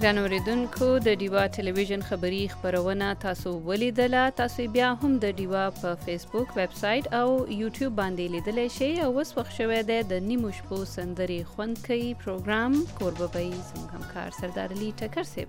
ګرانو اوریدونکو د ډیوا ټلویزیون خبری خبرونه تاسو ولیدله. تاسو بیا هم د ډیوا په فیسبوک ویب سایټ او یوټیوب باندې لیدلی شئ او اوس وخت شوی دی د نیمو شپو سندرې خوند کوي پروګرام کوربه زموږ همکار سردار علي ټکر صاحب.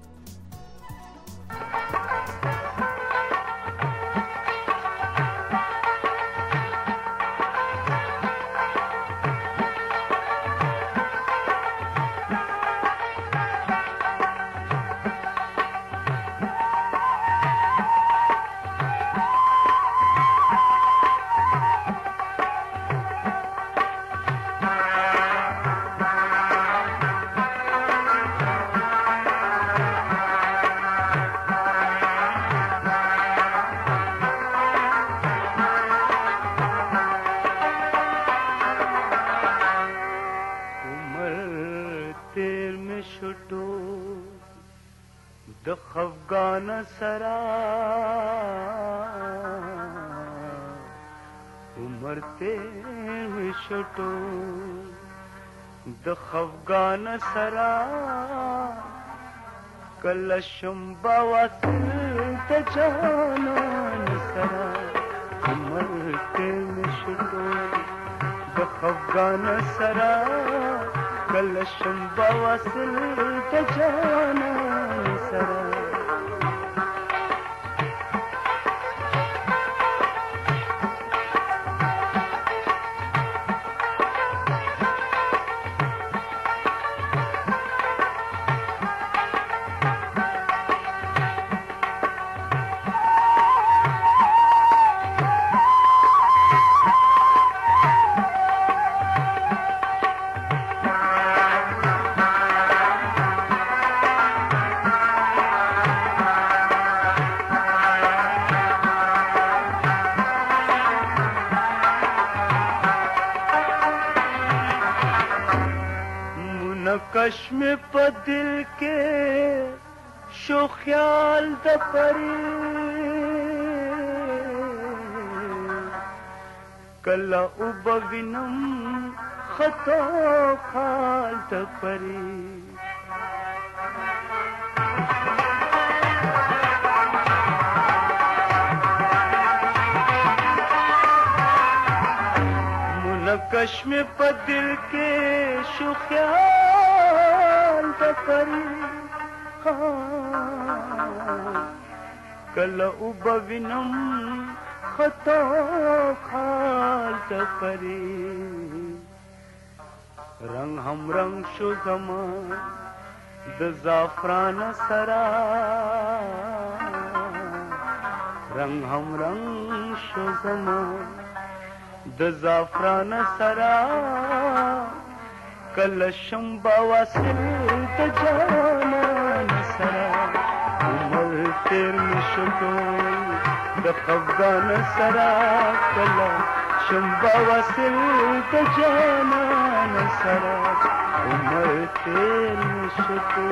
خفگان سرا عمر تیر شٹو د خفگان سرا کلشم باواسل د جانان سرا عمر تیر شٹو د خفگان سرا کلشم باواسل د جانان سرا کش میں پا دل کے شو خیال دا پری کلا اوبا وینم خطا خال دا پری منکش میں پا دل کے شو خیال پری کل اوبا وینم خطا خال پری رنگ ہم رنگ شو زمان د زعفران سرا رنگ ہم رنگ شو زمان د زعفران سرا کلشم باواسل د جانان سرا عمر تیر مشتو د خفگان سرا کلشم باواسل د جانان سرا عمر تیر مشتو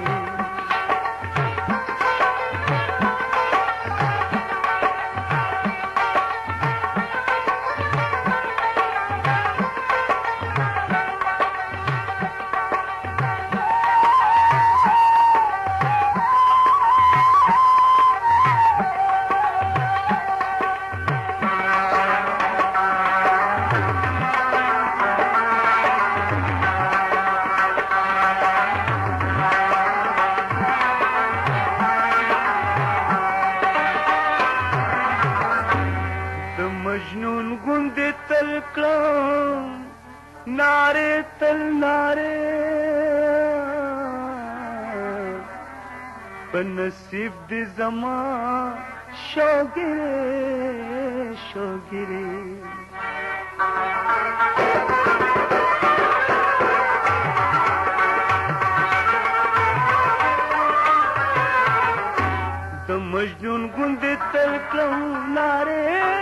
مجنون گندے تل کلام نارے تل نارے بنصیب دی زمان شوگرے شوگرے د مجنون گندے تل کلام نارے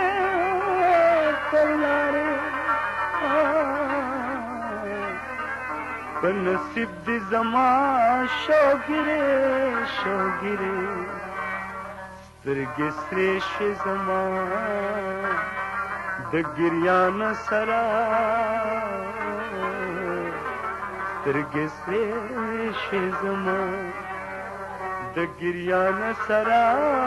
بنصیب دی زمان شوگرے شوگرے سترگی سریش زمان د گریان سرا سترگی سریش زمان د ګریان سرا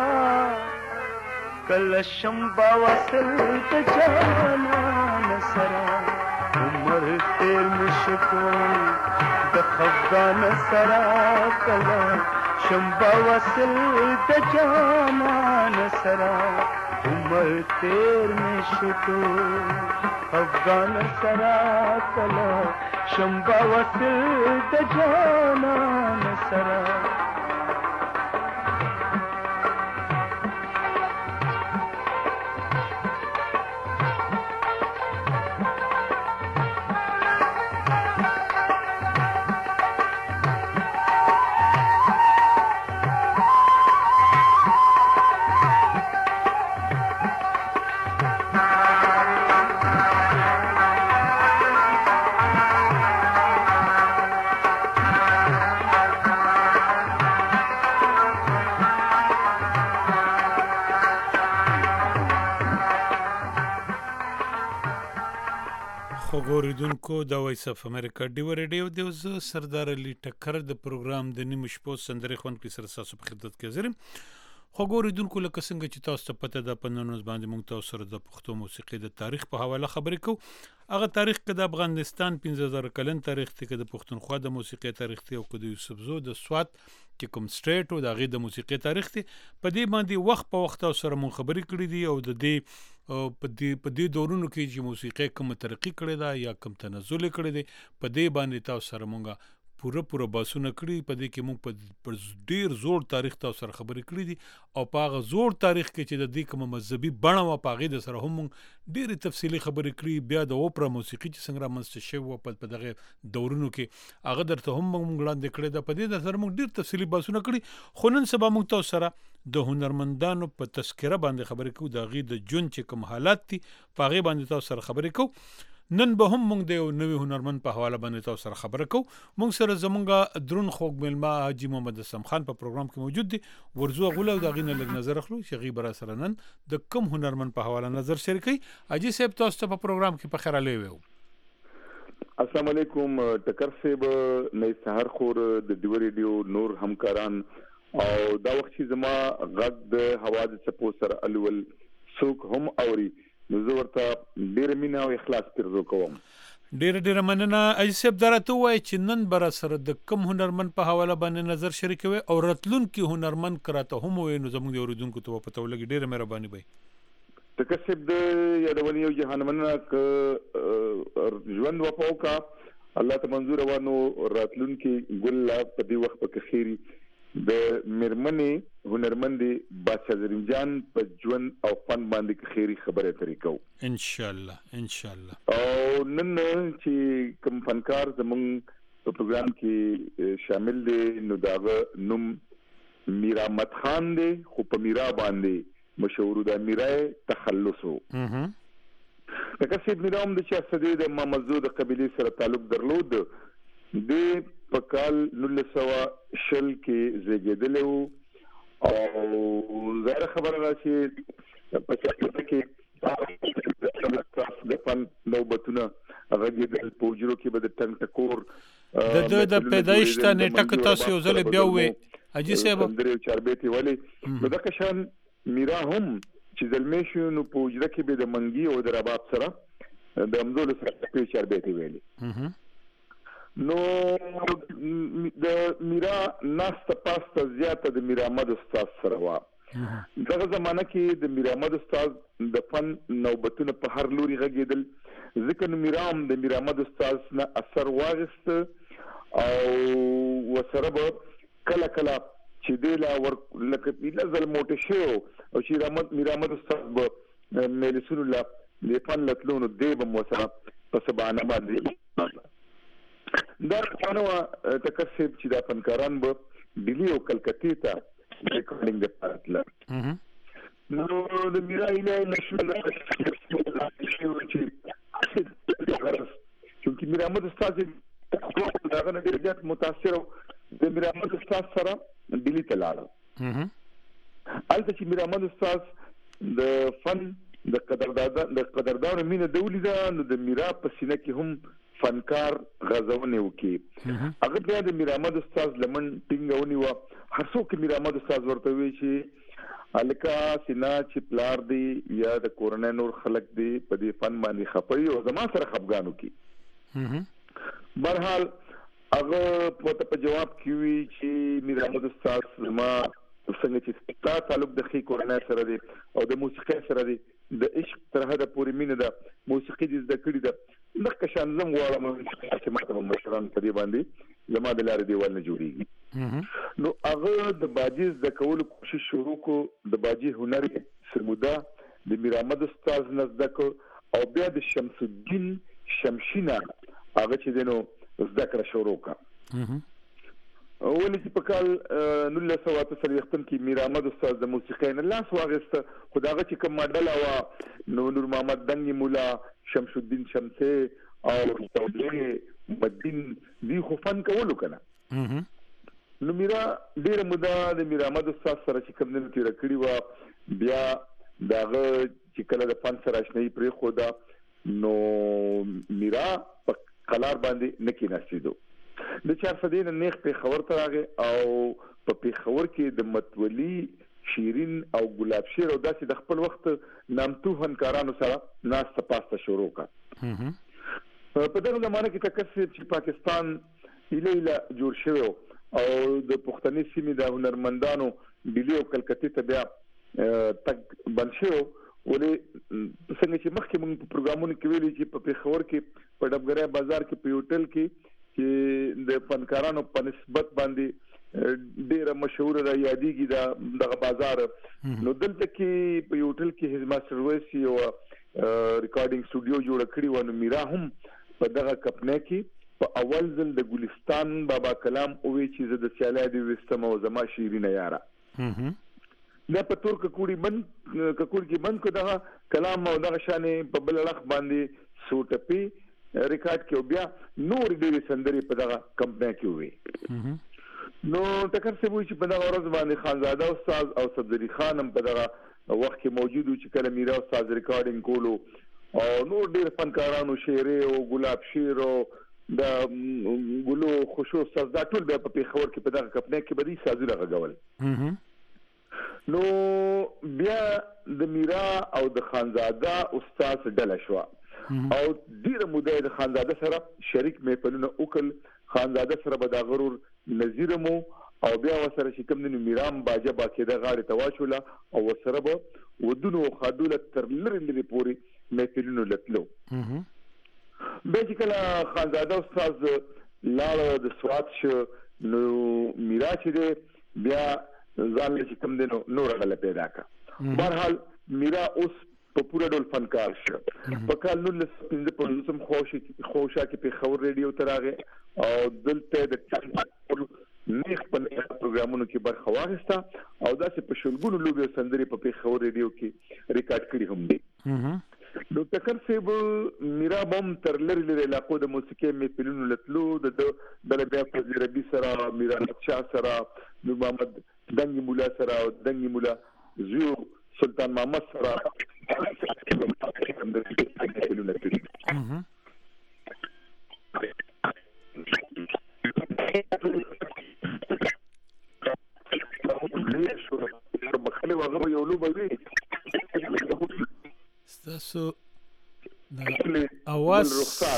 کله شمبا وصل د جانان سرا عمر تیر مشکو د خفغان سرا کله شمبا وصل د جانان سرا عمر تیر مشکو خفغان سرا کله شمبا وصل د جانان سرا اوریدونکو د وایس اف امریکا ډیو ریډیو د زه سردار علي ټکر د پروګرام د نیمه شپو سندرې خوند کې سره تاسو په خدمت کې حاضر یم. خو اوریدونکو لکه څنګه چې تاسو ته پته ده په نن ورځ باندې موږ تاسو سره د پښتو موسیقي د تاریخ په حواله خبرې کوو. هغه تاریخ کې د افغانستان 15000 کلن تاریخ دی، کې د پښتونخوا د موسیقي تاریخ دی، او کې د یوسفزو د سوات چې کوم سټیټ او د هغې د موسیقي تاریخ دی. په دې باندې وخت په وخت تاسو سره مونږ خبرې کړې دي او د دې په دې دورونو کې چې موسیقي کوم ترقی کړې ده یا کوم تنزل کړی دی، په دې باندې تاسو سره مونږ پوره باسونه کړي. په دې کې مونږ په ډیر زوړ تاریخ تاسو سره خبرې کړې دي او په هغه زوړ تاریخ کې چې د دې کوم مذهبي بڼه وه په هغې د سره هم مونږ ډېرې تفصیلي خبرې کړي. بیا د اوپرا موسیقي چې څنګه رامنځته شوې وه په دغه دورونو کې هغه درته هم مونږ وړاندې کړې ده. په دې د سره مونږ ډېر تفصیلي باسونه کړي. خو نن سبا مونږ تاسو سره د هنرمندانو په تذکره باندې خبرې کوو، د هغې د ژوند چې کوم حالات دي په هغې باندې تاسو سره خبرې کوو. نن به هم مونږ د یو نوي هنرمند په حواله باندې تاسو سره خبره کوو. مونږ سره زمونږ درون خوږ میلمه حاجي محمد اسلم خان په پروګرام کې موجود دی. ورځو غوله او د هغې نه لږ نظر اخلو چې هغې به را سره نن د کوم هنرمند په حواله نظر شریکوي. حاجي صاحب تاسو ته په پروګرام کې په خیر راغلی ویو. السلام علیکم ټکر صاحب، نه سحر خور د ډیو ریډیو نور همکاران او دا وخت چې زما غږ د حوادث په سر الول څوک هم اوري نو زه ورته ډېره مینه او اخلاص ترجو کوم. ډېره مننه. حاجي صاحب دا راته ووایه چې نن به را سره د کوم هنرمند په حواله باندې نظر شریکوي او راتلونکي هنرمند که راته هم ووایي نو زموږ د اورېدونکو ته به پته ولګي. ډېره مهرباني به وي. ټکر صاحب د یادونې یو جهان مننه که ژوند وفا وکړه الله ته منظور وه نو راتلونکي ګل په دې وخت په خیري د میرمنې هنرمندې بادشاه زرین جان په ژوند او فن باندې خیري خبره اترې کوو انشاءالله. او نن چې کوم فنکار زموږ په پروګرام کې شامل دی نو د هغه نوم میر احمد خان دی، خو په میرا باندې مشهور ده، میرای تخلص و. لکه چې میرا هم د شاهزادې د مامزو د قبیلې سره تعلق درلود. د په کال 1920 کې زیږېدلی و او ظاهره خبره ده چې په شاهزاده کې د فن نوبتونه غږېدل په حجرو کې به د ټنګ ټکور د پیدایش ته نیټه که تاسو یو ځل بیا ووایئ حاجي صاحب سندرې او چاربیتې ولې نو دغه شان میرا هم چې زلمی شو نو په حجره کې به د منګي او د رباب سره د همزولو سره چاربیتې ویلې. نو د میرا ناسته پاسته زیاته د میر احمد استاد سره وه. دغه زمانه کې د میر احمد استاد د فن نوبتونه په هر لوري غږېدل، ځکه نو میرا هم د میر احمد استاد نه اثر واخیسته او ورسره به کله چې دی لا لکه لزل موټی شوی او چې میر احمد استاد به مجلسونو له د فن له نو دی به م ورسره په سبانه باندې دا څنګه وه ټکر صاحب چې دا فنکاران به ډیلي او کلکتې ته ریکارډینګ دپاره تلل. نو د میرا هیله نشوه چې چونکې میر احمد استاد د هغه نه ډېر زیات متاثر د میر احمد استاد سره ډیلي ته لاړه. هلته چې میر احمد استاد د فن د قدردانو مینه ده ولیده نو د میرا په سینه کې هم فنکار غزونه وکي هغه بیا د میر احمد استاد لمن ټینګونی و هر څوک میر احمد استاد ورته وی چې الکا سینا چې پلار دی یا د کورنۍ نور خلق دی په دې فن باندې خپي او زما سره خپګانو کی برحال هغه په جواب کې وی چې میر احمد استاد زما څنګه چې تا تعلق د خې کورنۍ سره دی او د موسیقۍ سره دی د عشق تر حده پورې مینه ده موسیقي دې زده کړې ده دغه شان زم غواړم چې ماته مشران په دې باندې زما د لارې دیوال نه جوړیږي نو هغه د باجی زده کولو کوشش شروع کو د باجی هنر سمودا د میر احمد استاد زده کو او بیا د شمس الدین شمشینا هغه چې دنو زده کړه شروع کا ولې چې په کال 1943 کې میر احمد استاد د موسیقۍ نه لاس واغسته خداغه چې کوم ماډل او نور محمد دنګي مولا شمس الدین شمسه او توله مدین دی خو فن کولو کنه نو میرا ډیر مودا د میر احمد استاد سره چې کوم نه تیر کړی و بیا داغه چې کله د فن سره آشنایی پرې خدا نو میرا په قلار باندې نکی نشیدو د 400 نیخ په خبر ته راغی او په پیښور کې د متولي شیرین او ګلاب شیر او داسې د خپل وخت نامتو فنکارانو سره ناس تپاسته شروع کا په دغه زمانه کې تکثر چې پاکستان ایله جوړ شوی او د پښتني سیمې د هنرمندانو ډیلی او کلکتې ته بیا تک بند شو ولې څنګه چې مخکې موږ په پروګرامونو کې ویلي چې په پیښور کې په ډبګرای بازار کې په هوټل کې چې د فنکارانو په نسبت باندې ډیره مشهور را یادېږي دغه بازار نو دلته کې په هوټل کې هیز ماستر ویسي او ریکارډینګ سټوډیو جوړ کړی و نو میرا هم په دغه کپنه کې په اول ځل د ګلستان بابا کلام او وی چې د سیالای دی وستم او زما شیرینه یارا دا په تور ککوړي بند کو دغه کلام او دغه شانې په بل لخ باندې سوټپی ریکارډ کې بیا نور ډېری سندري په دغه کمپنی کې وي نو ټکر څه وی چې په دغه ورځ باندې خانزاده استاد او صدری خان هم په دغه وخت کې موجود و چې کله میرا استاد ریکارډینګ کولو او نور ډېر فنکارانو شیره او ګلاب شیر او د ګلو خوشو استاد دا ټول بیا په پیښور کې په دغه کمپنی کې بدی سازونه غوول نو بیا د میرا او د خانزاده استاد ډله شو او ډیره موده د خانزاده سره شریک محفلونه وکړ خانزاده سره به دا غرور نظیرمو او بیا وسره چې کوم د میرام باجه باکیده غاړه تواچوله او وسره به ودونو خادوله تر لري پوری محفلونه لتلو به چې کله خانزاده استاد لاړ د سواد شو نو میرا چې بیا ځان چې کوم د نور غل پیدا کا برحال میرا اوس په پوره ډول فنکار شو په کال 1915 خوشا کې په خبر ریډیو تراغه او دلته د نیخ په پروګرامونو کې برخه واخیسته او داسې په شلګونو لوبي سندري په خبر ریډیو کې ریکارډ کړي هم دي نو تکر سیب میرا بم تر لری علاقو د موسیقي محفلونو لتلو د بیا فضل ربی سره میرا نقشا سره نور محمد دنګي مولا سره او دنګي مولا زیو سلطان محمد سره ستاسو اواز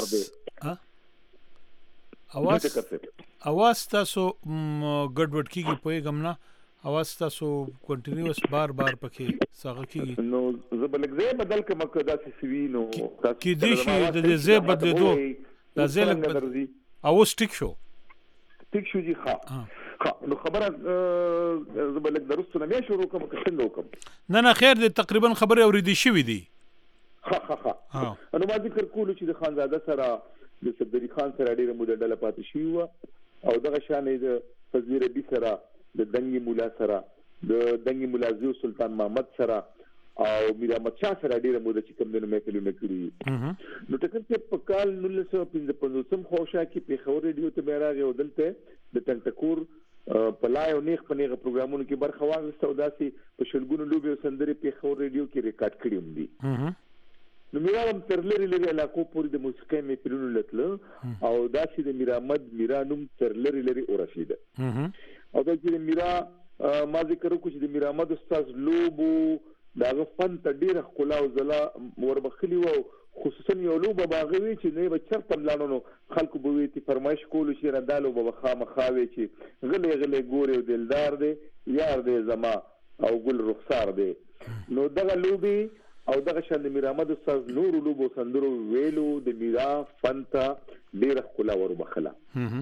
تاسو ګډوډ کیږي پوهیږم نه اواز تاسو کنټینیوس بار پکې څنګه کیږي نو زبلک زه بدل کوم کدا سوي نو کې دي شي د زه بدلېدو د زه لک بدل او سټیک شو جی ها نو خبره زبلک درسته نه شروع کوم څنګه وکم نه خیر دې تقریبا خبره اوریدي شوې دي ها نو ما ذکر کولو چې د خانزاده سره د صدری خان سره ډیره موده ډله پاتې شي او دغه شانې د فضل ربی سره د دنګي مولا سره د دنګي مولا زیو سلطان محمد سره او میر احمد شاه سره ډیره موده چې کوم دنه محفلونه کړی نو ټکر چې په کال 1915 خوشا کې په خبر ریډیو ته بیراغه او دلته د تنټکور په لای او نیخ په نیغه پروګرامونو کې برخه واغسته او داسې په شلګونو لوبي او سندري په خبر ریډیو کې ریکارډ کړی هم دي نو میرا هم تر لري علاقو پورې د موسیقۍ محفلونو لتله او داسې د میر احمد میرا نوم تر لري ورسېده. او دا چې میرا ما ذکر وکړو چې د میر احمد استاد لوبو داغه فن ته ډیره ښکلا او ځلا وربخلي وو، خصوصا یو لوبه باغوي چې نه به چرته ملانو خلکو به وي تی فرمایش کولو چې رندالو به خامخاوي چې غلې ګوري او دلدار دی یار دی زما او ګل رخسار دی. نو دغه لوبي او دغه شان د میر احمد استاد نور لوبو سندرو ویلو د میرا فن ته ډیره ښکلا وربخله.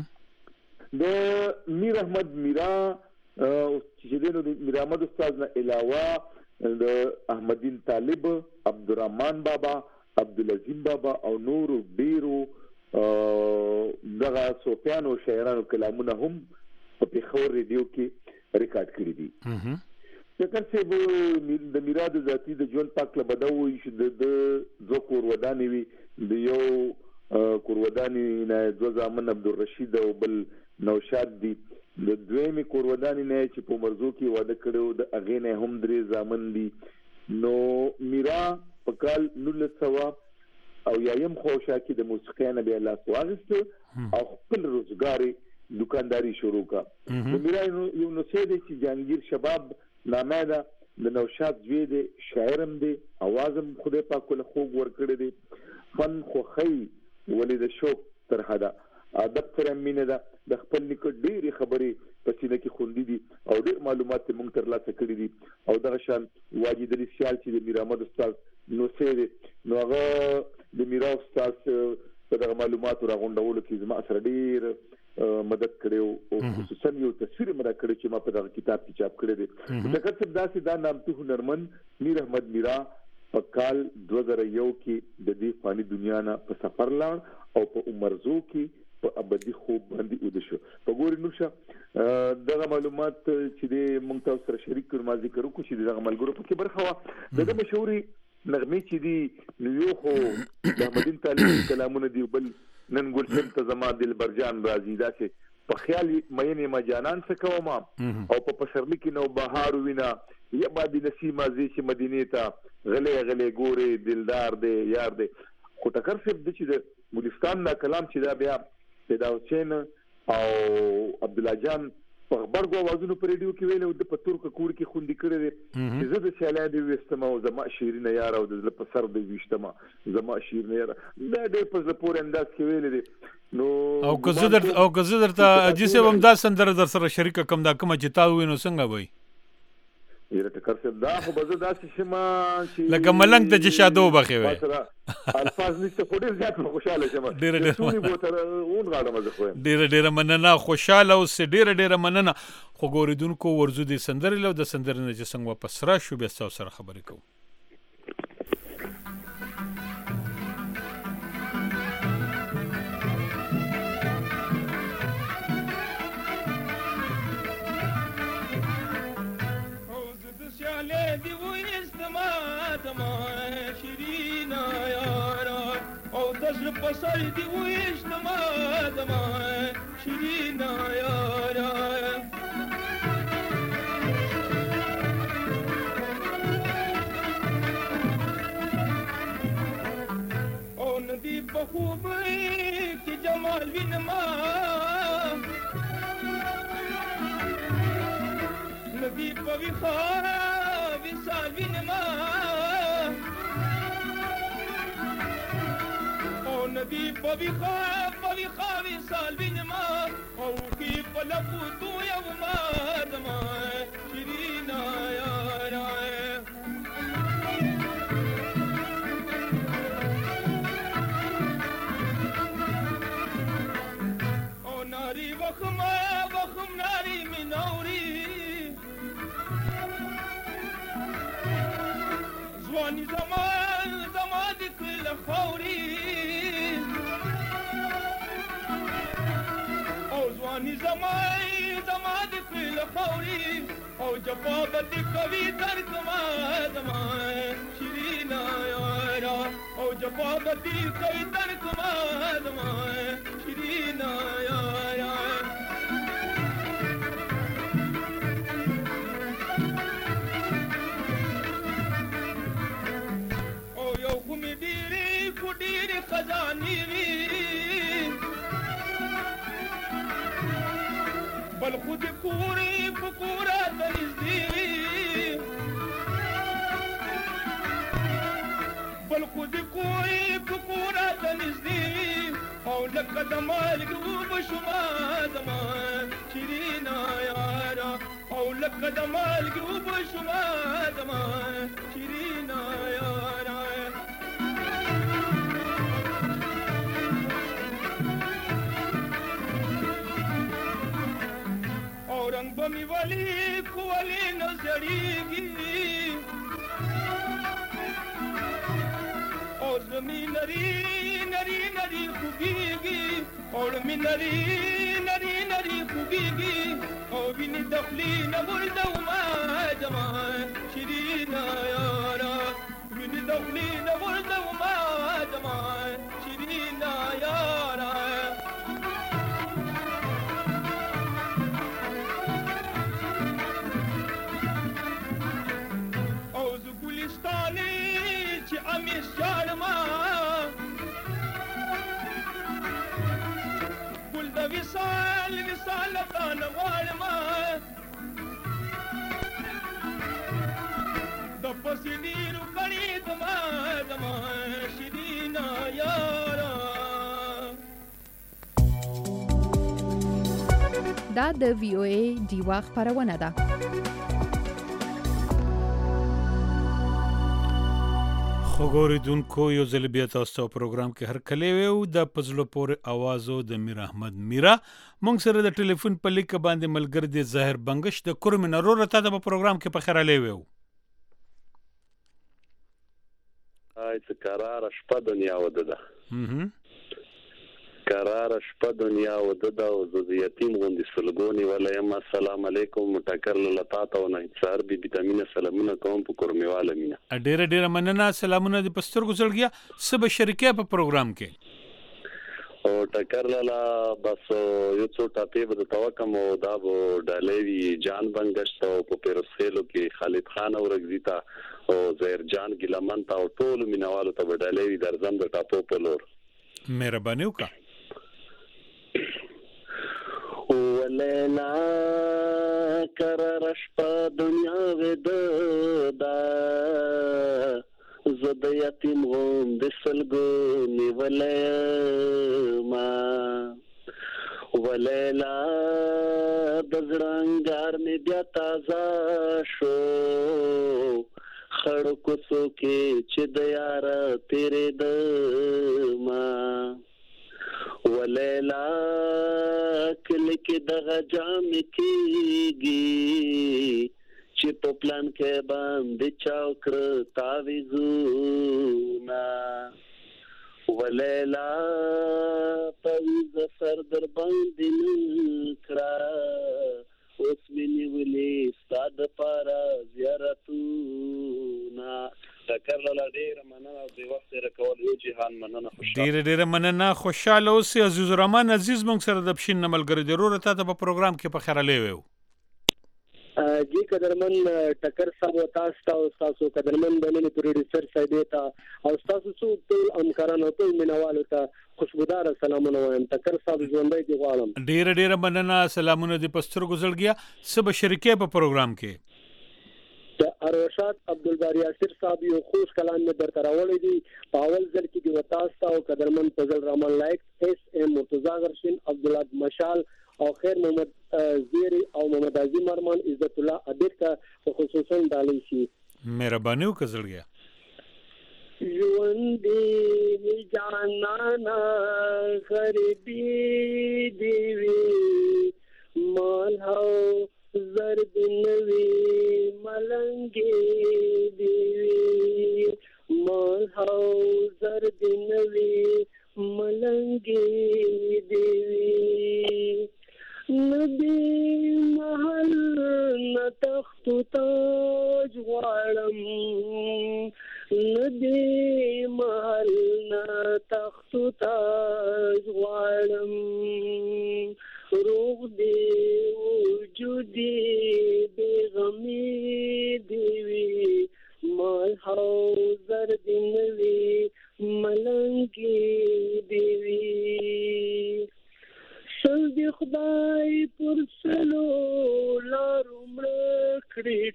د میر احمد میرا چې د میر احمد استاد نه علاوه د احمدین طالب، عبدالرحمن بابا، عبدالعظیم بابا او نور ډیرو دغه صوفیانو شاعرانو کلامونه هم په پیښور ریډیو کې ریکارډ کړی دي. ځکه چې د میرا د ذاتی د ژوند پاک له بدوي چې د دوه کورودانې وي، د یو کورودانې نه دوه زامن عبدالرشید او بل نوشاد دي، د دویمې کورودانې نه چې په مرزو کې واده کړو د هغې نه هم 3 زامن دي. نو میرا په کال 1900 او یایم خوشا کې د موسیقۍ نه بیا لاس واغسته او خپل روزګاري دکانداري شروع کړه. د میرا یو نوڅه دی چې جهانگیر شباب نامه ده، د نوشاد زوی دی، شاعرم دی، اوازم خدای پاک له خوب ورکړی دی، فن خوخی ولې د شوق تر حدا ادب سره مینه ده، د خپل نیکه ډېرې خبرې په سینه کې خوندي دي او ډېر معلومات موږ ترلاسه کړي دي. او دغه شان واجد علي سیال چې د میر احمد استاد نوڅه دی، نو هغه د میرا استاد په دغه معلوماتو راغونډولو کې زما سره ډېر مدد کړی او خصوصا یو تصویر مې راکړی چې ما په دغه کتاب کې چاپ کړی دی. ځکه چې داسې دا نامتو هنرمند میر احمد میرا په کال 2001 کې د دې فاني دنیا نه په سفر لاړ او په عمرزو کې په ابدي خوب باندې ود شو. په ګوري نوشه دغه معلومات چې د مونږ تاسو سره شریک کړم، ما ذکر وکړو چې دغه ملګرو په کې برخه وا دغه مشهوري نغمې چې دی نو یو خو د احمدین طالب کلامونه دی، بل نن ګل سم ته زما دل برجان راځي دا چې په خیال مینه ما جانان څه کوم او په پسرلی کې نو بهار وینا یا باندې نسیمه زی چې مدینه ته غلې ګوري دلدار دی یار دی. خو ټکر صاحب د چې د مولستان دا کلام چې دا بیا پیدا حسین او عبد الله جان په خبرګو اوازونو په ریډیو کې ویل او د پتور کور کې خوندې کړی دی چې زه د سیالای دی وستم او زما شیرینه یار او د په سر دی وشتم زما شیرینه یار دا ډېر په پور انداز کې ویل دي. نو او که زه درته چې هم دا سندره در سره شریک کوم دا کوم چې تا وینو څنګه وای یره ټکر څه دا خو بزه داسې شمه چې لکه ملنګ ته چې شادو بخې وای الفاظ نشته خو ډېر زیات خوشاله شمه ډېر مننه خوشاله او ډېر مننه. خو ګوریدونکو ورزو دي سندرې له د سندرې نه چې څنګه واپس راشو بیا تاسو سره خبرې کوو. پسر دی ویش نماد ما شیرینا یارا اون دی بخوب کی جمال وینما ندی پوی خارا وسال وینما ندی پوی خاوی سالوین ما او کی پلپو تو یو مادما شیرینا یارا او ناری وخم ناری منوری زوانی زمان دی کل خوری زوانی زمان دی پیل خوری او جواب دی کوي درد ما دما شیرینا یارا او جواب دی کوي درد ما دما شیرینا یارا او یو کومې دی خزاني بل خود کوري پکورا تنزدي بل خود کوري پکورا تنزدي او لکه د مالګ وبشما زمان شیرینا یارا او لکه د مالګ وبشما زمان شیرینا یارا او رنگ بمی ولی کولی نزړیږي او زمي نری نری نری خوږيږي او زمي نری نری نری خوږيږي او ویني دخلي نه ورده ما زمان شیرینا یارا ویني دخلي نه ورده ما زمان شیرینا یارا او ز ګلستاني چې امیش جانما ګل د وصال وصال تان غواړما د پسینیرو کړي دما دما شیرینا یارا دا د VOA ډیوا خبرونه ده. خوګوریدونکو یو ځل بیا تاسو ته پروګرام کې هر کله وو د پزلو پورې اوازو د میر احمد میرا مونږ سره د ټلیفون په لیک باندې ملګری دی ظاهر بنگش د کورمنرو رته د پروګرام کې په خیره لیوو څه قرار شپه دنیا ودده قرار شپه دنیا ودده او د یتیم غوندې سلګونی ولایم السلام علیکم متکر لطاطه او نه سر بي وټامین سلامونه کوم په کورمیواله مینا ډېر مننه سلامونه د پستر ګزړګیا سب شریکه په پروګرام کې او ټکر لاله بس یو څو ټاپې به توکم او دا و ډالېوی جان بنگشت او په پیرسخېلو کې خالد خان او رغزیتا او زهر جان ګلمن تا او ټول مینوالو ته ډالېوی درځم د ټاپو په لور مهرباني وکړه ولیلا قرار شپه دنیا ودا زد یتیم غوم د سلګونی ولیما ولیلا د زړنګار می بیا تازه شو خړ کوڅو کې چې د یار تیرې د ما ولیلا کلی کې دغه جام کېږي چې په پلان کې باندې چاوکر تاویزونه ولیلا پویز سر در باندې نکړه اوس مې نیولې ستا دپاره زیارتونه ټکر لاله ډېره مننه او د وخت تېره کول یو جهان مننه ډېره مننه خوشحاله اوسې عزیز الرحمن عزیز موږ سره د پښین نه ملګری دی وروره تا ته په پروګرام کې په خیره لیوو جی قدرمن ټکر صاحب او تاسو قدرمن بنل پروډوسر صاحب ته او تاسو ټول همکارانو ټول مینوالو ته خوشبودار سلامونه وایم ټکر صاحب ژوندۍ دی غواړم ډېره مننه سلامونه دی پستر ګزړګیا سب شریکه په پروګرام کې د ارشاد عبدالباری یاسر صاحب یو خوش کلام می درته راوړی دی په اول ځل کې دی وتاست او قدرمن فضل رحمان لایق اس ام مرتضی غرشین عبدالله مشال او خیر محمد زیری او محمد عظیم ارمان عزت الله ادیر کا خصوصا ډالۍ شي مهرباني وکړئ ژوندې جانانا غریبي دیوي مال هو زرد نوي ملنګي دیوي مال هو زرد نوي ملنګي دیوي نبي محل نتخت تاج غړم ندی محل نتخت تاج غړم روح دی وجودي بغمي دیوي مال هو زرد نوي ملنګي دیوي سل دی خدای پر سلو لارو مړ کړی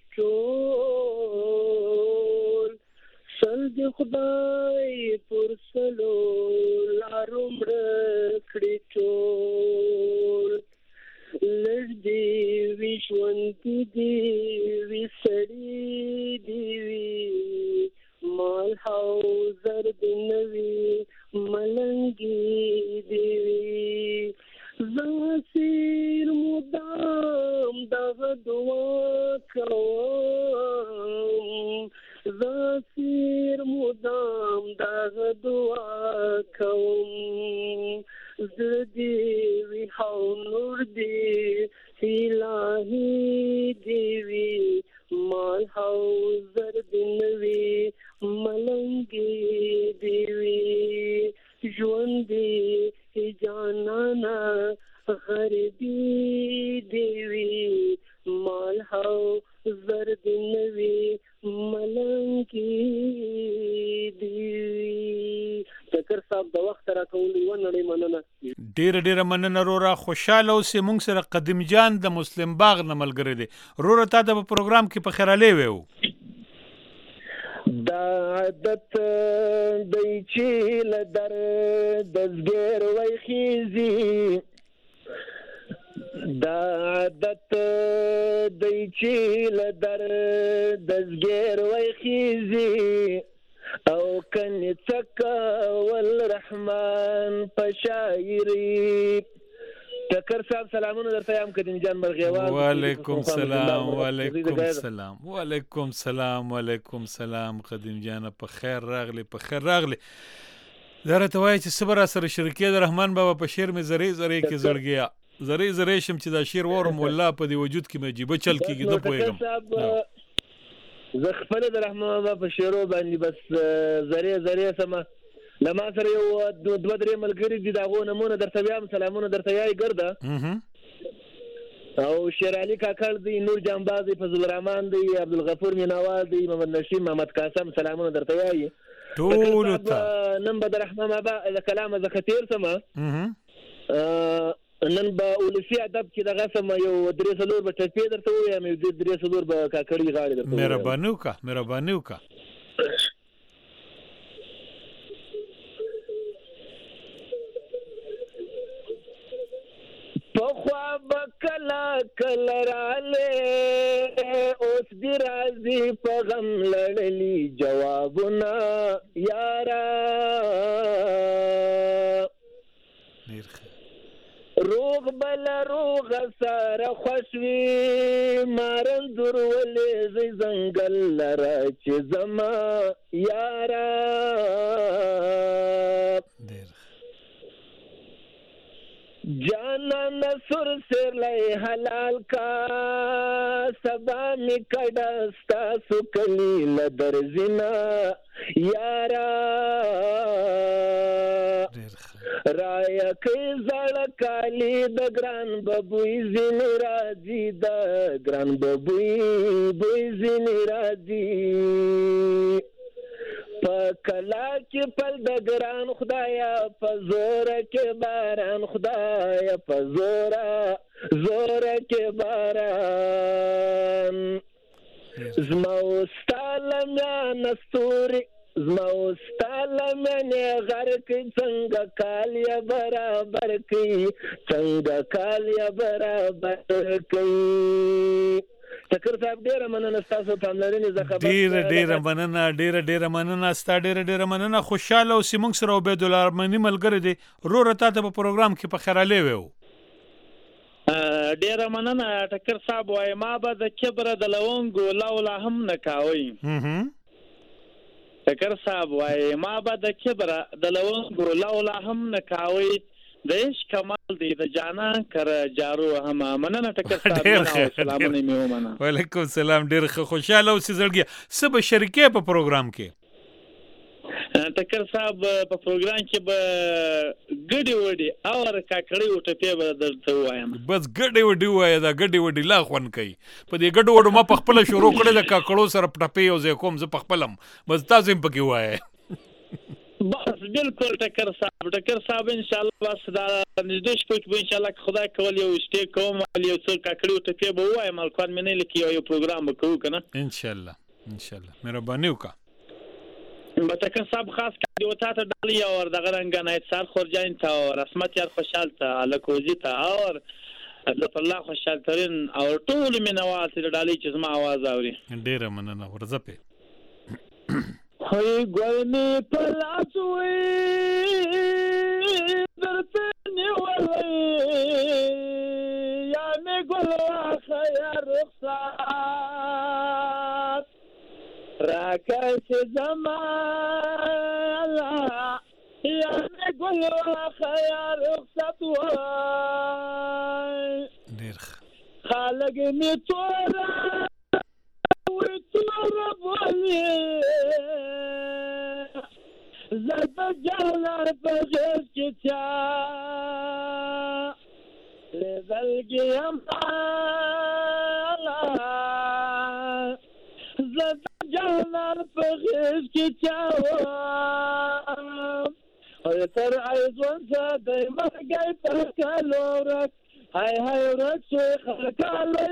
ټول سل دی خدای پر سلو لارو مړ کړی ټول لږ دی وی ژوند دی وی سړی دی وی مال هاوزر دی نوی ملنګي دی زاسیر مدام دغه دعا کوم زاسیر مدام دغه دعا کوم زدی وی هاو نور دی الهی دیوی مال هاو زرد نوی ملنگی دیوی ژوندی جانانا غربی دیوی مال هاو زرد نوی ملنگی دیوی ټکر صاحب د وخت را کولې ونړې مننه ډیره مننه رورا خوشاله اوسې مونږ سره قدیم جان د مسلم باغ نه ملګری دی رورا تا د پروګرام کې په خیراله ویو دا عادت دی چې لدر دزګر وای خيزي دا عادت دی چې لدر دزګر وای خيزي او کني تکا والرحمن پشايري ټکر صاحب سلامونه درته یم قدیم جان مرغیوال وعلیکم السلام وعلیکم السلام وعلیکم السلام وعلیکم السلام قدیم جان په خیر راغلی درته وای چې صبر سره شرکت رحمان بابا په شعر می زری کې زړګیا زری شم چې دا شعر ورم والله په دی وجود کې مې جيبه چل کېږي نه پوهیږم زه خپل د رحمان بابا په شعرو باندې بس زری سم لما سره یو دوه درې ملګری دي داغو نمونه درته بیا سلامونه درته یای ګرځه او شیر علي کاکړ دی نور جانباز دی فضل الرحمن دی عبدالغفور میناوال دی محمد نشیم محمد قاسم سلامونه درته یای ټول ته نن به د رحمان بابا د کلام ز خطیر سما نن به ولسی ادب کې دغه سم یو درې سلور به ټپې درته وایم یو درې سلور به کاکړی غاړي درته مهرباني وکا پخوا بکلا راله اوس دی راځي په غم لړلی جوابونه یارا روغ بل روغ سره خوشوي مارن دور ولې زنګل لره چې زما یارا جانا نصر سر لای حلال کا سبا می کډستا سکلی لدر زنا یارا رایا کې زړه کالی د ګران ببوی زین راځي د ګران ببوی زین راځي پکلا کې پل د ګران خدایا پزور کې باران خدایا پزورا زور کې باران زما واستالم نستوري زما واستالم نه غر کې څنګه کالیا برابر کې څنګه کالیا برابر کې ټکر صاحب ډیره مننه تاسو ته ملرني زه خبر ډیره مننه ستا ډیره مننه خوشاله او سیمون سره عبید الله ارمنی ملګری دی رور ته په پروګرام کې په خیراله ویو ډیره مننه ټکر صاحب وای ما به د کبر د لونګو لولا هم نه کاوي ټکر صاحب وای ما به د کبر د لونګو لولا هم نه کاوي دیش کمال دی د جانان کر جارو هم مننه ټکر صاحب سلامونه میو مننه وعلیکم السلام ډیر خوشاله اوسې زړګي سب شریکه په پروګرام کې ټکر صاحب په پروګرام کې به ګډي وډي اور کاکړی او ټپې به درته وایم بس ګډي وډي وای دا ګډي وډي لا خون کوي په دې ګډو وډو ما په خپل شروع کړل د کاکړو سره ټپې او زه کوم زه په خپلم بس تاسو هم پکې وای بالکل ټکر صاحب ان شاء الله بس دا نږدې شپه کې ان شاء الله خدای کول یو شته کوم یو څو کاکړیو ته په وای مالکان منې لکه یو پروګرام وکړو کنه ان شاء الله مهرباني وکړه ټکر صاحب خاص کړي وتا ته ډالي او دغه رنګ نه سار خورجان ته او رسمت یار خوشحال ته الکوزی ته او عبد الله خوشحال ترين او ټول مینوال چې ډالي چې زما आवाज اوري ډیره مننه ورځه په هی ګل می پلاسوي درته نیولې یا می ګل خیر رخصت راکش زمالا یا می ګل خیر رخصت وای ډیر خالق می تورا بولي زاد جهلار بغير كتا لذلقي أمالا زاد جهلار بغير كتا ويتر عيزون دايما قايبك لورك هاي ركسي خلق علي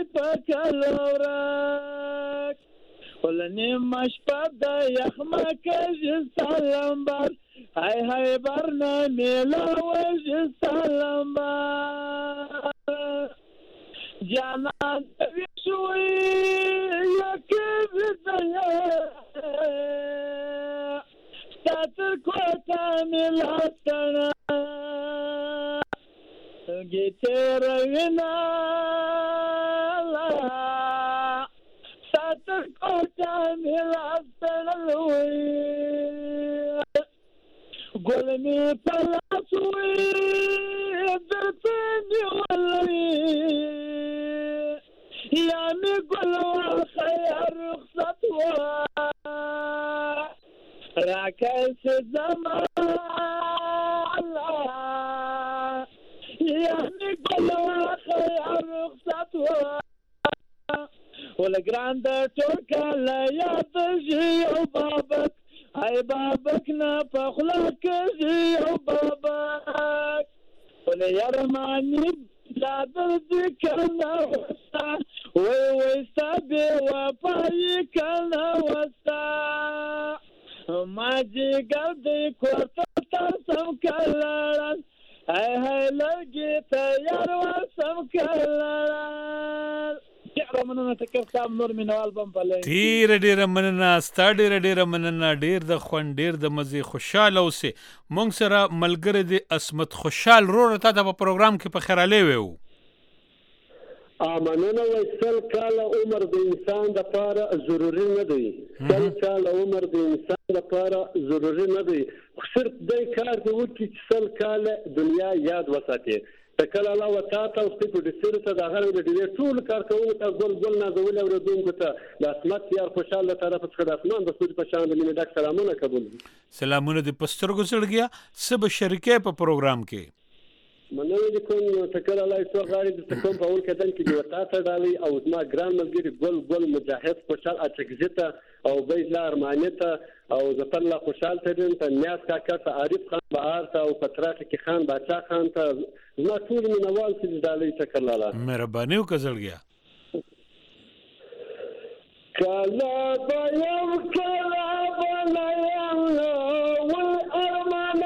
بكالورك ولني مش بدا يخمك جسالم بار هاي برنامج لوج جسالم بار جانان شوي يا كيف الدنيا ستاتر كوتا ملاتنا گیترنا لا ساتر کوچا ملاستنوي ګل می پلاسوي درته نیولې یا می ګل خیر رخصت وا راکش زما يعني قلوا خير رخصت والجراند تركا لا يطجي وبابك هاي بابك نفخلك جي وبابك ولا يرماني لا بردك انا وستا ويستا بوفايك انا وستا ما جي قلبي كورتا سمكالران هاي لقيت يا روسم كلال جعر مننا تكرتام نور من البوم فلين ډیر مننه ستا ډیر مننه ډیر د خوند ډیر د مزي خوشاله اوسه مونږ سره ملګری د اسمت خوشحال رو ته په پروګرام کې په خیراله وو مننه وسل کاله عمر د انسان د لپاره ضروری نه دی سل کاله عمر د انسان د لپاره ضروری نه دی صرف د کار دی چې سل کاله دنیا یاد وساتي تکله الله وتعالى او په دې سره ته د هغه د دې ټول کار کوي ته ګل نه زول او دومره ته د اسمت یار خوشاله طرف څخه د اسمان د سود په شان د مینه ډک سلامونه قبول سلامونه د پسترګو سړګیا سب شریکه په پروګرام کې مننه کوم تکله الله تو غاړي د کوم په اول کدن کې وتا ته ډالي او ما ګران ملګری ګل مجاهد خوشال اچګزته او بیل ارمانته او ظفر الله خوشال ترين ته نیاز کاکا ته عارف خان بهار ته او پتراک کې خان باچا خان ته زما ټول مینوال چې ډالي تکله الله مهرباني وکړلګیا کلا بایم کلا بلایم والارمان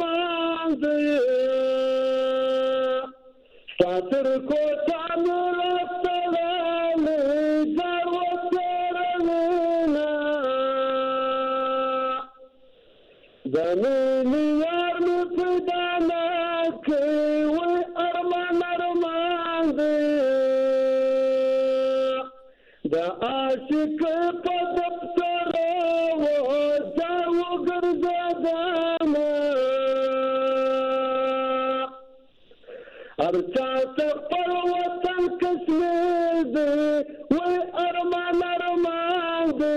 ساتر کو تعمل السلام دار وسرنا زمین یار مفدانك والارمان دا عاشق پدفتر وزاو گردادانا ارچا تخبر وطن کشمیر دی وی ارمان دی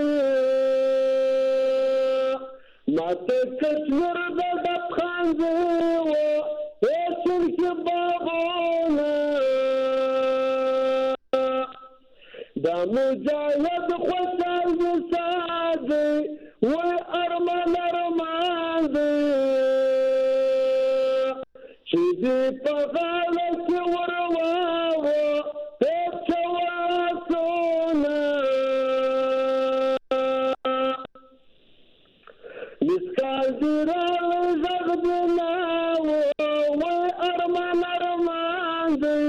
مات کشمیر دا دب خان دی وی چنک بابونا دا مجاید خوشال بسا دی وی ارمان دی دې په غاړه کې ورواوه پېچواسونه مسکال دې راغلی غږ دې ناوه وای ارمان ارمان دی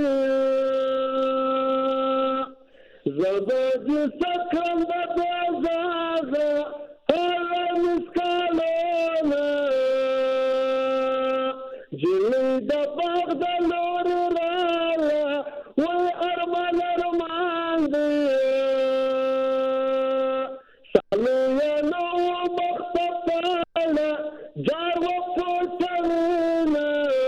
زه به دې سکړم د بېزازه هغه مسکالونه جلوی د باغ د لورې راله وای ارمان ارمان دی سالویانو مخته پاله جار وپوټرونه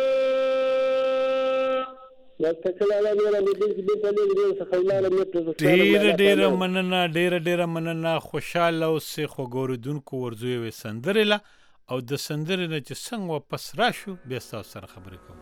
ډیره مننه خوشاله اوسې خو ګوریدونکو ورځو یوې سندرې له او د سندرې نه چې څنګه واپس راشو بیا ستاسو سره خبرې کوو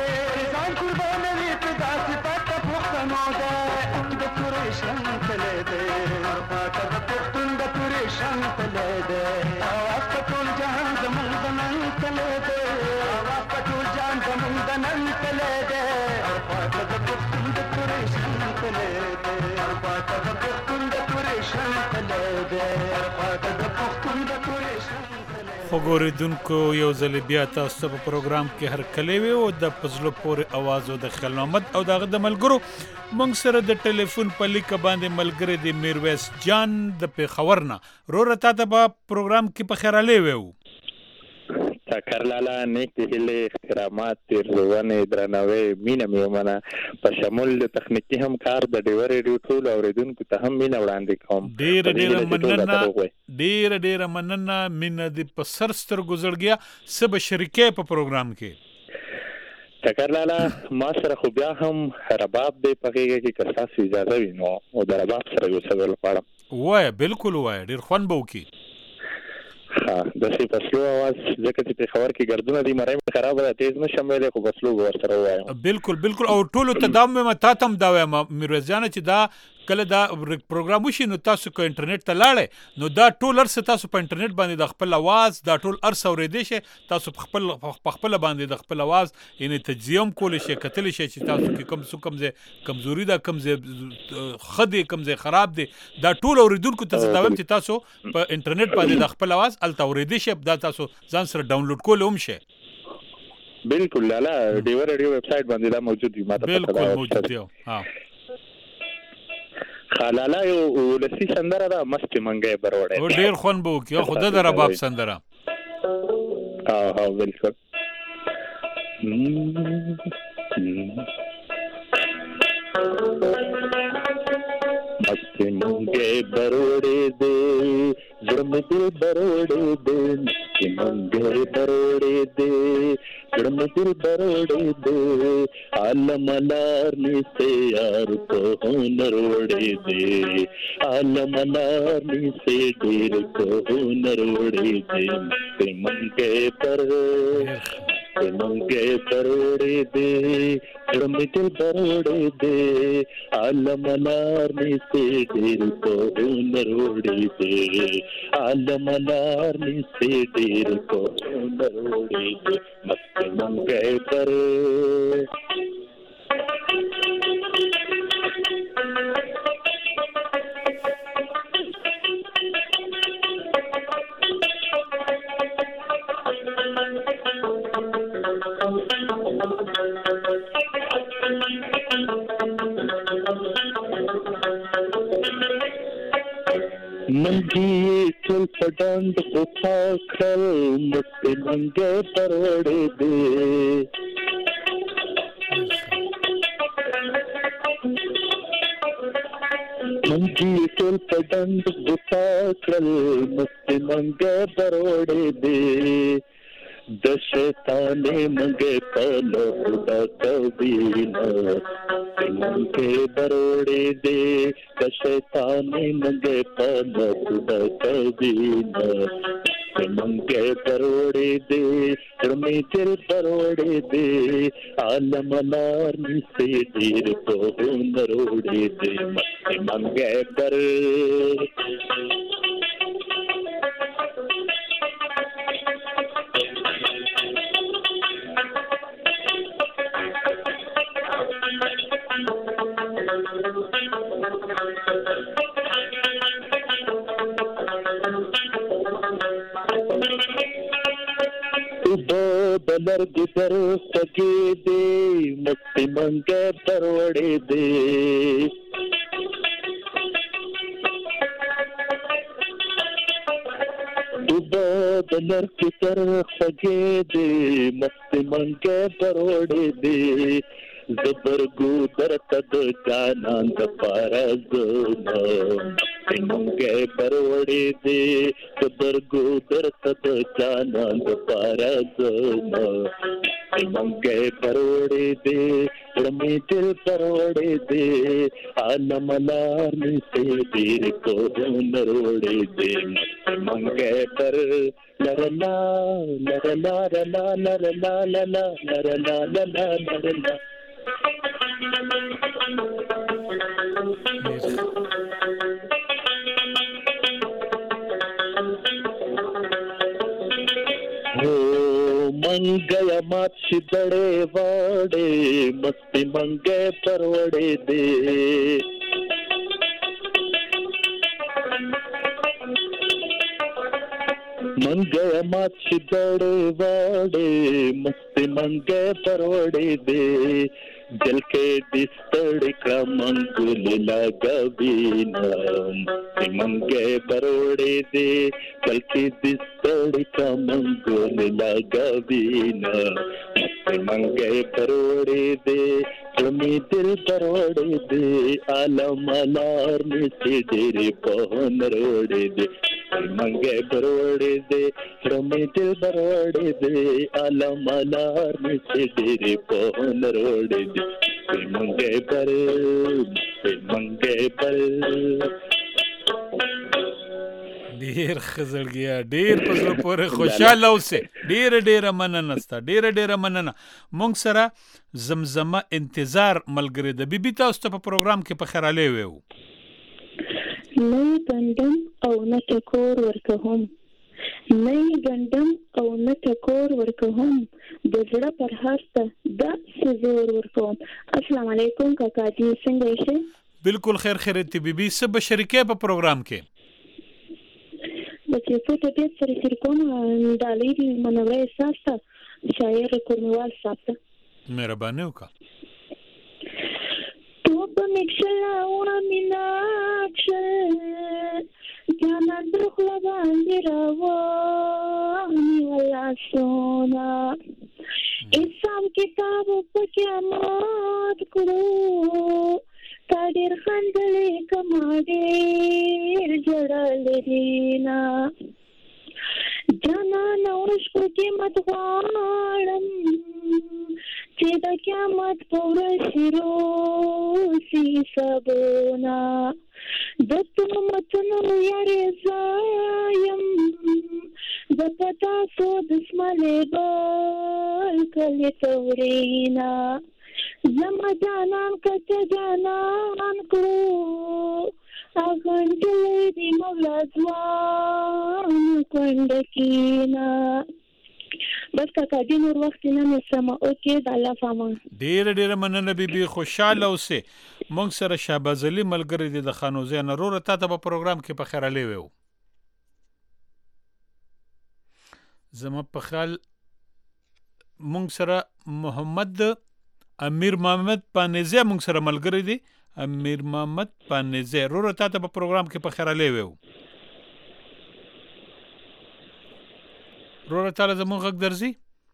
ځان قربانوي په داسې پټه پښتنو ده د تورې شرنګ تللی دی وګوریدونکو یو ځل بیا تاسو په پروګرام کې هر کله وي او د پزلو پورې आवाज او د خیال محمد او دغه د ملګرو مونږ سره د ټلیفون په لیک باندې ملګری دی میرویس جان د پیښورنا رو رتا ته په پروګرام کې په خیراله ویو تکرلاله نیک هله احترامات تیرونه درناوی مینه میمنه په شمول تخنیکی هم کار د ډیور ریډیو ټول اوریدونکو ته هم مینه وړاندې کوم ډیر مننه مینه د په سرستر گزړګیا سب شریکې په پروګرام کې تکرلاله ما سره خو بیا هم رباب دی پغېږي کې کساس اجازه وینو او د رباب سره یو څه ول پاړم وای بالکل وای ډیر خوان بو کې د سی پسلو आवाज ځکه چې په خبر کې ګردونه دي مړې خراب ده تیز نشم ویلې خو پسلو ور سره وایم بالکل او ټولو ته دام مې متا تم دا وایم میرویس جان چې دا کله دا پروګرام وشي نو تاسو کو انټرنیټ ته لاړې نو دا ټول ارس تاسو په انټرنیټ باندې د خپل आवाज دا ټول ارس اورېدې شي تاسو په خپل باندې د خپل आवाज یعنی تجزیه کول شي کتل شي چې تاسو کې کم کمزوري دا کم خدي کم خراب دي دا ټول اوریدونکو ته زداوم چې تاسو په انټرنیټ باندې د خپل आवाज ال اورېدې شي دا تاسو ځان سره ډاونلوډ کول هم شي بالکل لاله ډیور ریډیو ویب سټ باندې دا موجود دی ماته بالکل موجود دی ها خلاله یو لسی سندره دا مست منګه بروړې او ډیر خون بو کې خود د رباب سندره ها بالکل مست منګه بروړې دې زړم دې بروړې دې منګه بروړې دې زړم دې بروړې دې عالم لار نسته یار کو نروړې دې عالم لار نسته ډېر کو نروړې دې منګه پر منګه بروړې دې زړم دې بروړې دې عالم لار نسته ډېر کو نروړې دې عالم لار نسته ډېر کو نروړې دې مست منګه پر منګي ټول پډاند په پاکل مست منګه پروړې دې منګي ټول پډاند په پاکل مست منګه پروړې دې د شیطانې منګه پلو خدا کوینا منګه بروړې دې د شیطانې منګه پلو خدا کوینا منګه بروړې دې ترمه دل بروړې دې عالم لار نسته ډېر کو نروړې دې منګه پر بلر گزر سکے دے مست منگے پروڑے دے بلر گزر سکے دے مست منگے پروڑے دے زبرګو درته جانان د پارزونه منګه پروړې دې زبرګو درته جانان د پارزونه منګه پروړې دې رمې دل پروړې دې عالم لار نسته ډېر کو نروړې دې منګه پر لرلا لرلا لرلا لرلا لرلا لرلا لرلا منګه مات شي دړې واړې مستي منګه پروړې دې منګه مات شي دړې واړې مستي منګه پروړې دې دل کې دستړ کړه منګول لګوینا منګه پروړې دې دل کې دستړ کړه منګول لګوینا منګه پروړې دې تمې دل پروړې دې عالم لار نشي ډېرې په نروړې دې منګه پروړې دې تمې دل پروړې دې عالم لار نشي ډېرې په نروړې دې منګه پر ډیر خزړګیا ډیر پزړه پورې خوشاله اوسه ډیر مننه ستا ډیر مننه مونږ سره زمزمه انتظار ملګری د بیبي تاسو ته په پروګرام کې په خیراله ویو نه ګندم او نه ټکور ورکوم نه ګندم او نه ټکور ورکوم د زړه پر هرڅه د سزور ورکوم السلام علیکم کاکا جی څنګه یې بالکل خیر تی بیبي سب شریکه په پروګرام کې بچې څه ته دې سره شریکوم ډالۍ دی منوره احساس ته شاعر کورنوال صاحب ته مهرباني وکړه تو په مکشلا میناکشه جانا دخلا باندې راوانی ولا سونا اسام کتاب په قیامت کړو تا ډېر خندلې کما ډېر جړلې دینا جانا نورش په قیمت غواړم چې د قیامت په ورځ روسي سبونا د تهمتونو یارې زایم د پتا سو دسملې بل کلې تورینا زما جانان کته جانان کړو اغن دې دی مولا ځوان کندکینا بس کاکا دې نور وخت نه مسما اوکې د الله فامان ډیر مننه بیبي خوشاله اوسه مونږ سره شهباز علي ملګری دی د خانوزه نرور ته په پروګرام کې په خیراله ویو زما په خیال مونږ سره محمد امیر محمد پانیزه مونږ سره ملګری دی امیر محمد پانیزه رور ته په پروګرام کې په خیراله ویو رور تعالی زمون غږ درځي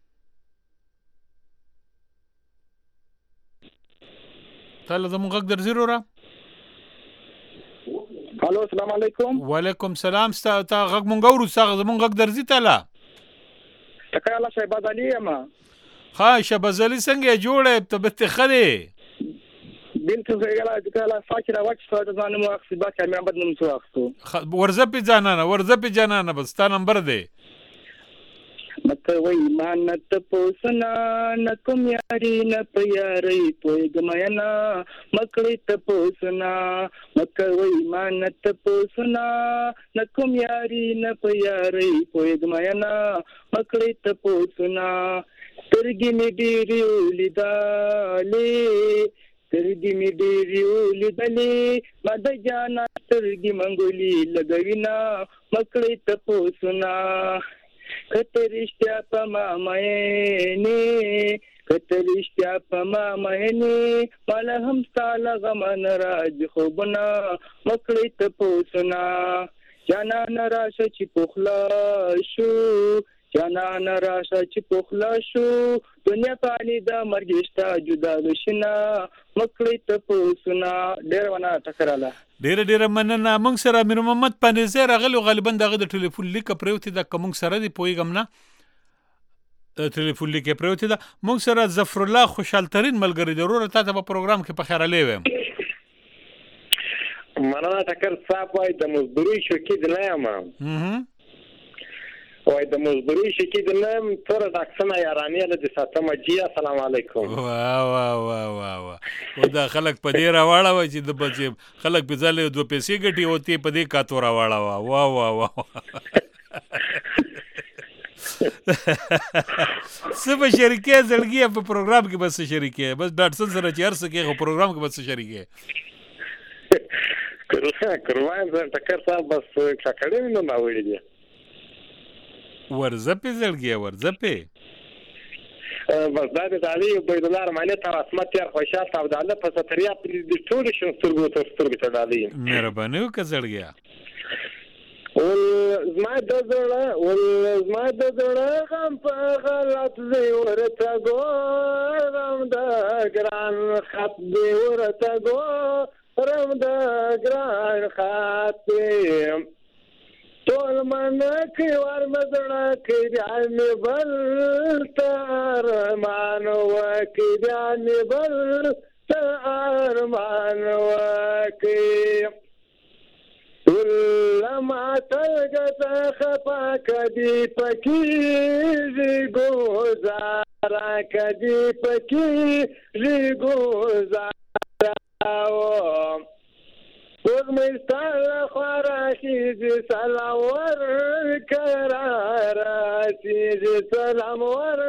تعالی زمون غږ درځي رورا الو السلام علیکم وعلیکم السلام ستا غږ مونږ اورو ستا زمون غږ درځي تعالی تکای الله شهباز علي ما ها شهباز علي څنګه جوړه طبيعت خدي بنت زغلا دکاله فاکره وخت ساده ځان مو اخص با کامه بد نوم سو اخصو ورزه په جانانه بس تا نمبر دی مکوي مانت پوسنا نکم یاري نه پیاري پويګماینا مکړې ته پوسنا مکوي مانت پوسنا نکم یاري نه پیاري پويګماینا مکړې ته پوسنا ترګي می ډيري ولیدالې ترګي می ډيري ولیدالې مد جانا ترګي منګولي لګوینا مکړې ته پوسنا کترشتیا پما مینه کترشتیا پما مینه مال هم ستاله غمن راج خوبنا مکړې ته پوسنا جانا نراشه چې پخلا شو جانا نراشه چې پخلا شو دنیا پانی دا مرګشتا جدا وشنا مکړې ته پوسنا ډېر ونه ټکراله ډېر مننه مونږ سره امیر محمد پانیزه راغلی غالبا دغه د ټلیفون لیک پروتي د کوم سره دی پویګم نه د ټلیفون لیک پروتي دا مونږ سره ظفر الله خوشحال ترين ملګری ضرور ته په پروګرام کې په خیراله ویم مننه ټکر صاحب وای د مزدوري شوکې د لایم وای د مزدوري شوکې د لایم تر ډاکسنه یارانه د ساتمه جی السلام علیکم وا او دا خلک په دې راواړه و چې د بچي خلک په ځاله دوه پیسې ګټي او ته په دې کاتو راواړه وا سبا شریکه زړګي په پروګرام کې بس شریکه بس ډاټسن سره چې هر څه کې پروګرام کې بس شریکه قربان زه ټکر صاحب بس کړه نو ما وړي دي ورزپې زړګي ورزپې بس دا د علي عبید الله رحماني تر اسمت یار خوشحال صاحب د الله په ستریا په دې ټول شو سترګو تر سترګو ته ډالي مهرباني وکړه زړګي زما د زړه غم په غلط دی ورته ګورم د ګران خط دی ورته ګورم د ګران خط ټول من کې ور مزړه کې ځان بل تر مان وکي ځان بل تر مان وکي لما تلقت خفا کدی پکی گوزارا کدی پکی گوزارا وزمستان خواراشی جی سلام ور کراراشی جی سلام ور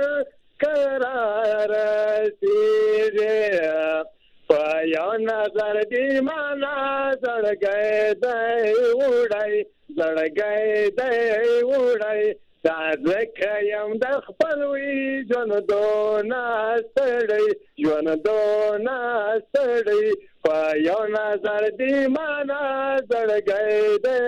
کراراشی جی پایو نظر دی مانا زړ گئے دی وړای دا ځکه یم د خپل وی ژوند دونه ستړی پایو نظر دی مانا زړ گئے دی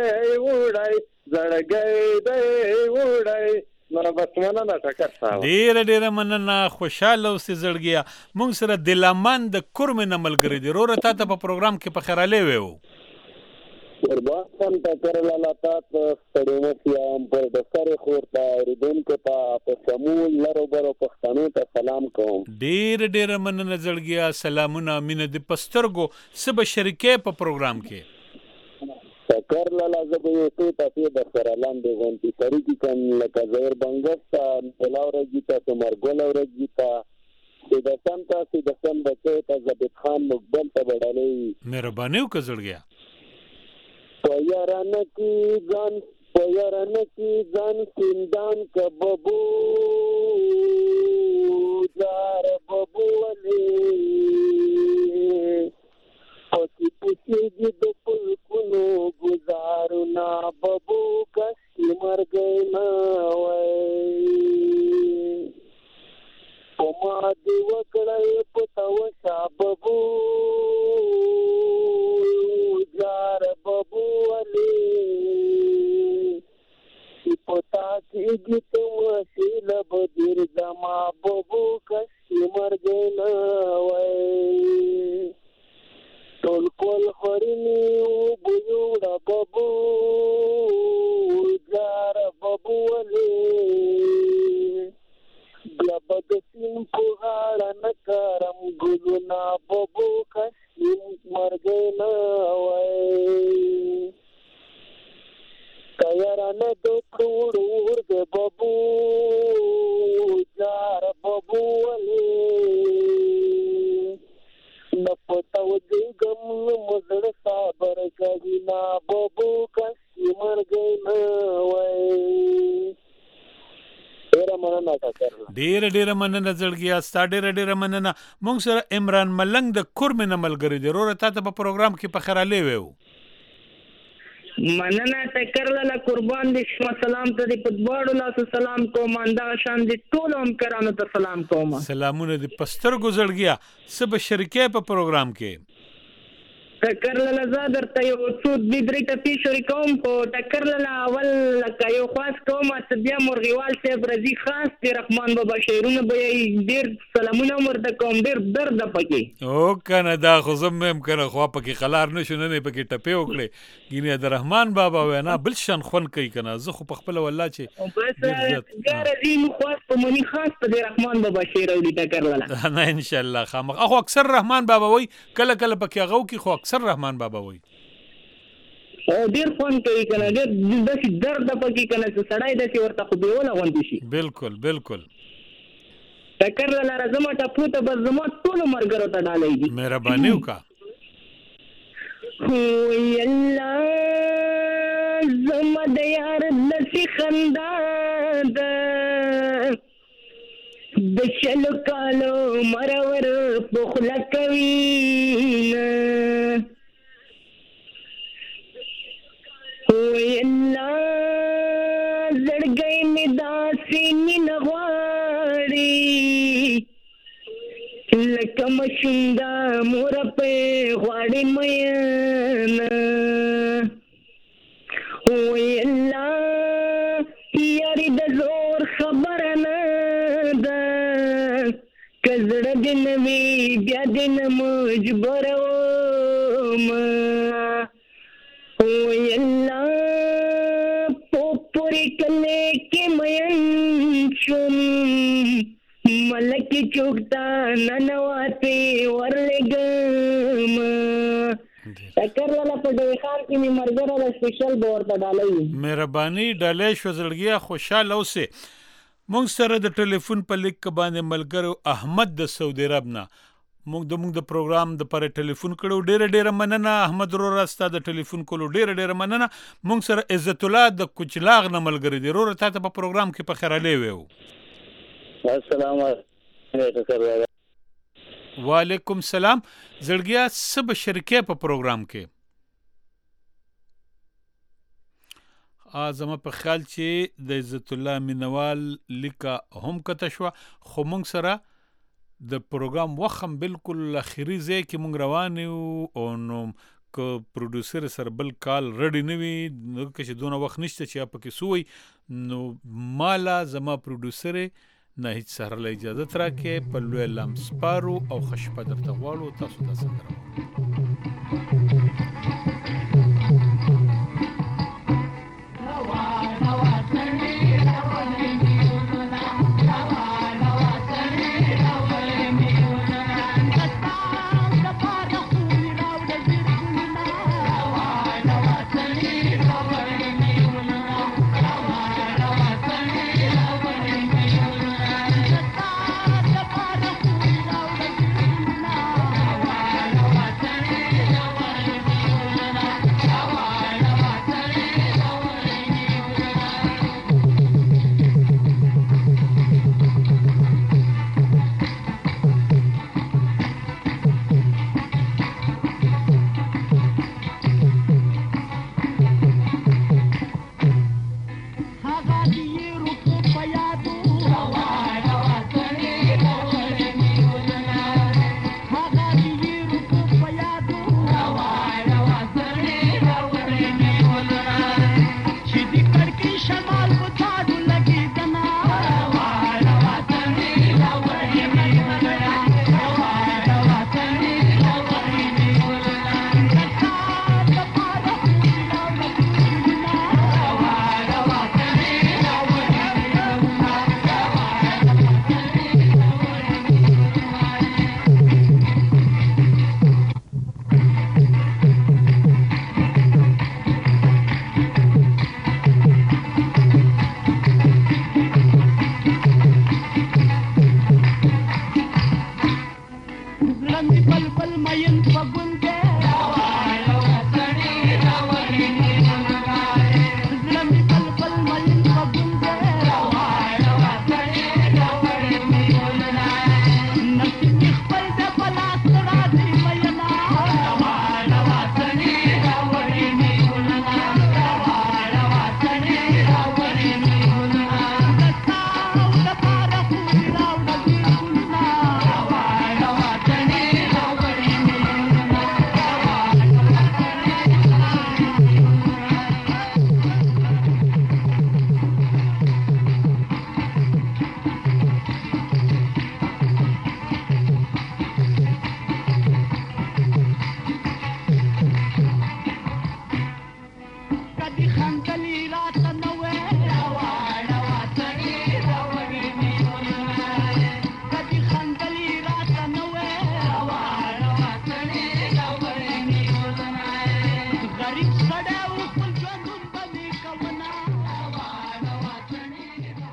وړای نو بس مننه ټکر صاحب ډیره مننه خوشاله اوسې زړګیا مونږ سره دلامان د کورم نه ملګری دی روره تا ته په پروګرام کې په خراله ویو ورباسم ټکر لاله تا ستړي یم پر د سره خورته اوریدونکو ته په سمول لرو برو پښتنو ته سلام کوم ډیره مننه زړګیا سلامونه مینه د پسترګو سبا شریکې په پروګرام کې ټکر لاله زه به یو څه تاسو د سره لاندې غونډې سړي کې کوم لکه زهر بنګستا پلاور گیتا سمرګول اور گیتا د سم بچو ته زبید خان مقبل ته وړلې مهرباني وکړه زړګیا پياران کی ځان سیندان کببو زار ببو علی پوسی د پل کونو گزارنا ببو کشی مر گئی نا وای پما دی وکړای پتاو شاببو زار ببو علی پتا کی گیت وسیل بدر زما ببو کشی مر گئی نا وای ټول کول خورینی بوجوړه ببو زار ببو علی بیا بدسین په غاړه نکارم ګلونا ببو کشی مرګ نه وای کایرانه د کور د ببو زار ببو علی نپتاو دی گم مزړ صبر کوي نا ببو کشي مرګ نه وای ډیره مننه زړګیا ستا ډیره مننه مونږ سره عمران ملنګ د کورم نه ملګری دی روره تا ته په پروګرام کې په خراله ویو مننه ټکر لاله قربان دي شما سلام ته دی پدواړو لاسو سلام کوم انده شان دي ټول هم کرانو ته سلام کوم سلامونه دي پستر گزړګیا سب شریکې په پروګرام کې ټکر لاله زادر ته یو څو د درې ټپی شریکوم په ټکر لاله اول لکه یو خاص کوم چې بیا مرغیوال صاحب رضی خاص دی رحمان بابا شعرونه به ډیر سلامونه ورته کوم ډیر درد پکې او کنه دا خو زم هم کنه خو پکې خلار نشو نه پکې ټپی وکړي ګینه د رحمان بابا وینا بل شان خون کوي کنه زه خو په خپل والله چې بس ګار دې خاص په منی خاص په رحمان بابا شعر او دې ټکر لاله نه ان شاء الله خامخ اخو اکثر رحمان بابا وای کله پکې غو کې خو اکثر رحمان بابا وای ډیر فون کوي کنه ډیر داسې درد پکې کنه چې سړی داسې ورته خو دیونه غونډي شي بالکل ټکر لاله زما ته پوته بس زما ټول مرګرو ته ډالې دي مهرباني وکړه هو الله زما د یار د خندا د شلو کالو مرور پخلا کوي وی الله زړګی مې داسې مینه غواړي لکه مشنده مور پې غواړي میینه وی الله یاري د زور خبره نه ده که زړه دې نه وي بیا دې نه مجبورومه وی الله پوپورې کلې کې مین شوم ملکی چوکتا ننواتې ورلګم ټکر والا په ډوی خان کې مې مرګره د سپیشل بورته ډالۍ مهرباني ډالۍ شو زړګیا خوشاله اوسه. مونږ سره د ټلیفون په لیک باندې ملګرو احمد د سعودي عرب نه مونږ د پروګرام د پر ټلیفون کړو. ډیره مننه احمد رورا ستا د ټلیفون کولو ډیره مننه. مونږ سره عزت الله د کوچلاغ نه ملګری دی. رورا ته په پروګرام کې په خیراله ویو. السلام علیکم. وعلیکم السلام. زړګیا سب شرکه په پروګرام کې زما په خیال چې د عزت الله مینوال لیکه هم کته شو خو مونږ سره د پروګرام وخم بالکل اخیری ځای کې مونږ روان یو او نو که پروډوسر سره بل کال ریډي نه وي نو که دونه وخت نشته چې پکې سوی نو مالا زما پروډوسر نه هیڅ سره له اجازه راکې په لوی لمسپارو او خشپه درته غواړو تاسو ته سره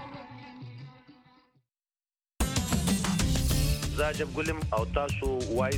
زه جب ګلم او تاسو وای